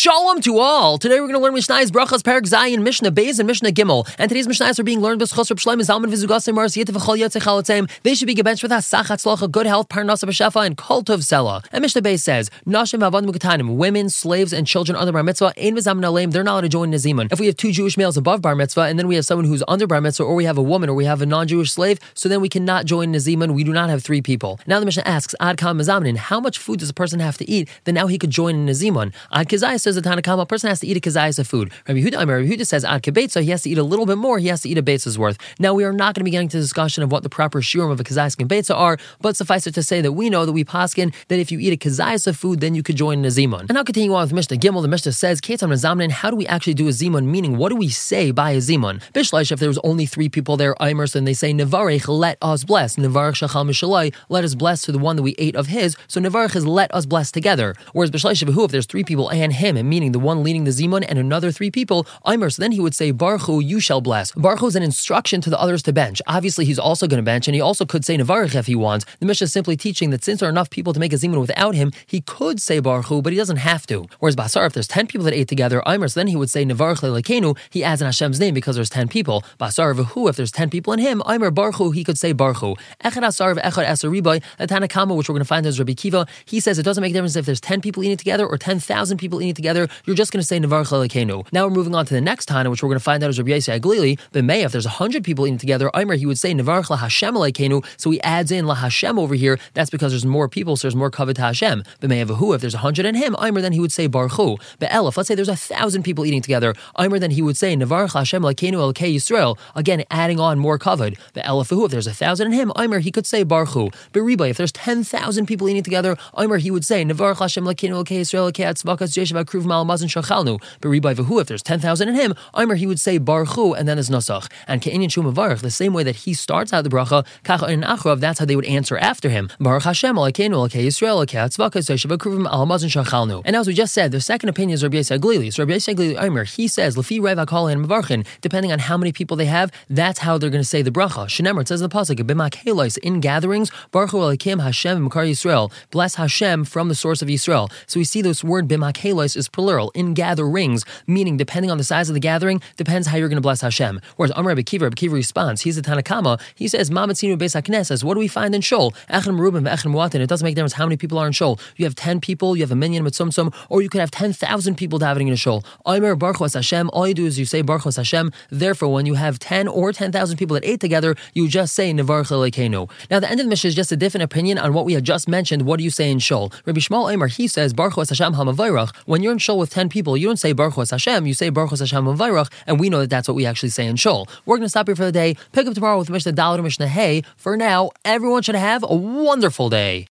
Shalom to all! Today we're going to learn Mishnah's Brachas Perek Zayin, Mishnah Beis, and Mishnah Gimel. And today's Mishnahs are being learned b'schos Reb Shlomo Zalman v'zugasim Mars Yittiv v'chol yotzei chalotzim. They should be gebenched with Hasach Hatzlacha, good health, Parnasa b'shefa, and Kol Tov Sela. And Mishnah Beis says, Nashim v'avadim u'ketanim, women, slaves, and children under bar mitzvah, ein v'zamin aleim, they're not allowed to join Nazimun. If we have two Jewish males above bar mitzvah, and then we have someone who's under bar mitzvah, or we have a woman, or we have a non-Jewish slave, so then we cannot join Nazimun. We do not have three people. Now the Mishnah asks, Ad kam mazamin, how much food does a person have to eat? Then now he could join Nazimun. Ad Kazai says the Tanakama, a person has to eat a kazayas of food. Rabbi Yehuda says ad kebetza, he has to eat a little bit more, he has to eat a betza's worth. Now we are not going to be getting to the discussion of what the proper shiurim of a kazayas and betza are, but suffice it to say that we know that we paskin that if you eat a kazayas of food, then you could join a zimun. And I'll continue on with Mishnah Gimel. The Mishnah says, Ketam Nazamnin, how do we actually do a zimun? Meaning, what do we say by a zimun? Bishleish, if there was only three people there, Eimers, then they say Nevarech, let us bless. Nevarech Shachal Mishalai, let us bless to the one that we ate of his. So Nevarech is let us bless together. Whereas Bishleish if there's three people and him, and meaning the one leading the zimun and another three people, Aimer, so then he would say, Baruch Hu, you shall bless. Baruch Hu is an instruction to the others to bench. Obviously, he's also going to bench, and he also could say Nevarech if he wants. The Mishnah is simply teaching that since there are enough people to make a zimun without him, he could say Baruch Hu, but he doesn't have to. Whereas Basar, if there's 10 people that ate together, Aimer, so then he would say Nevarech le'lekenu, he adds in Hashem's name because there's 10 people. Basar v'hu, if there's 10 people in him, Aimer Baruch Hu, he could say Baruch Hu. Echad asar v'echad asar ribai, the Tanakama, which we're going to find as Rabbi Kiva, he says it doesn't make a difference if there's 10 people eating together or 10,000 people eating together, you're just going to say Nevarech le'lekenu. Now we're moving on to the next Tana, which we're going to find out is Rabbi Yossi Aglili. But may, if there's 100 people eating together, Aimer, he would say Nevarech laHashem aleikenu. So he adds in laHashem over here. That's because there's more people, so there's more kavod to Hashem. But may, if there's 100 in him, Aimer, then he would say Baruch Hu. But Elif, let's say there's 1,000 people eating together, Aimer, then he would say Nevarech laHashem aleikenu elkei Yisrael. Again, adding on more kavod. But Elif, if there's 1,000 in him, Aimer, he could say Baruch Hu. But Riba, if there's 10,000 people eating together, Aimer, he would say Nevarech laHashem aleikenu elkei Yisrael elkei atzvakas jeshav akruv ma'almazin shachalnu. But Riba, if there's 10,000 in him, Aimer, he would say Baruch Hu, and then his Nasach. And Ke'inyan Shum Mavarech, the same way that he starts out the bracha, Kacha in Achrav, that's how they would answer after him. Baruch Hashem, Alekeinu, Alekei Yisrael, Alekei Atzvakas, Yeshiva Kruvim, Almaz, and Shachalnu. And as we just said, the second opinion is Rabbi Yossi Aglili. So Rabbi Yossi Aglili Aimer, he says, Lefi Rev HaKol and Mavarchin, depending on how many people they have, that's how they're going to say the bracha. Shenemar, it says in the pasuk, Bimak Helois, in gatherings, Baruch Hu Alekim Hashem Makar Yisrael, bless Hashem from the source of Yisrael. So we see this word Bimak Helois is plural, in gatherings, meaning depending on the size of the gathering, depends how you're going to bless Hashem. Whereas Amar Rabbi Kiva responds, he's a Tanakama, he says, Mamatzinu Beis HaKnesses, what do we find in Shul? Echem Merubim, Echem Muatin, it doesn't make a difference how many people are in Shul. You have 10 people, you have a minyan mitzumtzum, or you could have 10,000 people davening in a Shul. Aimer Baruch Hu Hashem, all you do is you say Baruch Hu Hashem, therefore when you have 10 or 10,000 people that ate together, you just say Nevarech le'lekenu. Now the end of the Mishnah is just a different opinion on what we had just mentioned. What do you say in Shul? Rabbi Shmuel Aimer, he says Baruch Hu Hashem HaMavayrach. When you're in Shul with 10 people, you don't say Baruch Hu Hashem, you say Baruch Hu Hashem HaMavayrach, and we know that that's what we actually say in Shul. We're going to stop here for the day. Pick up tomorrow with Mishnah Daled or Mishnah Hey. For now, everyone should have a wonderful day.